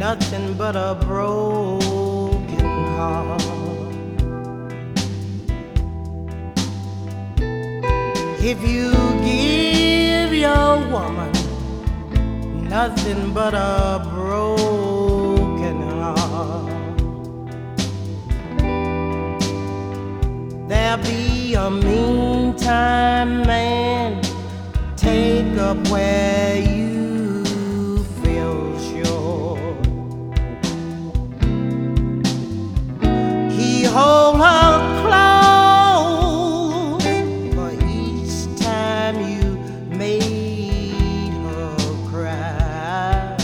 nothing but a broken heart. If you give your woman nothing but a broken heart, there'll be a meantime man take up where you feel sure. He hold her close for each time you made her cry.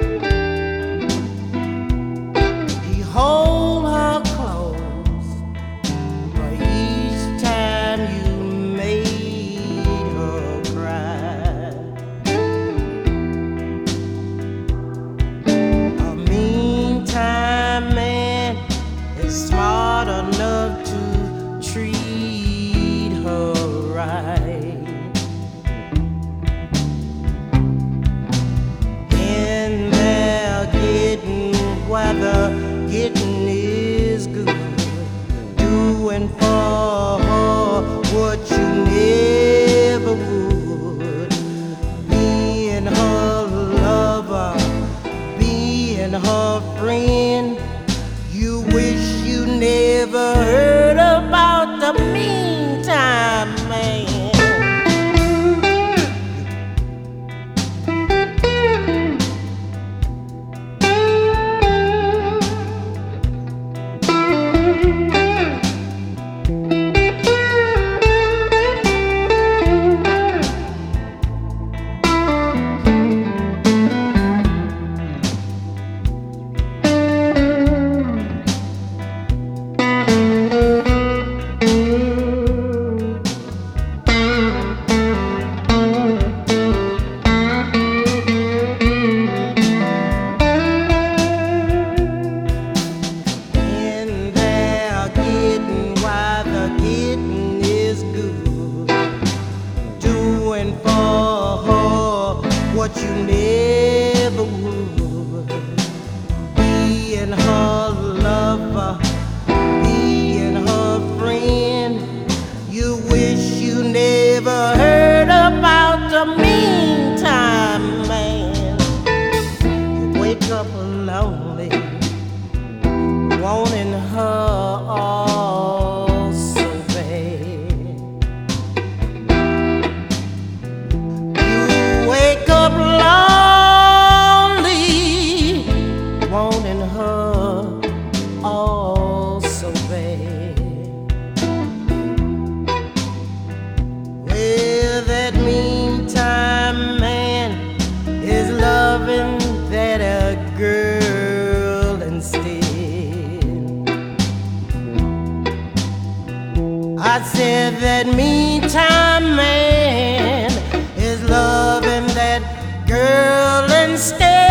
He hold her close for each time you made her cry. A meantime man is smart enough to treat her right. And they're getting where the getting is good, doing for her what you never would, being her lover, being her friend. You wish you never heard about the meantime man. What you never would, being her lover, being her friend. You wish you never heard about the meantime man. You wake up lonely, wanting her all so bad. You wake up lonely, wanting her all so bad. Well, that meantime man is loving that girl instead. I said that meantime man is loving that girl instead.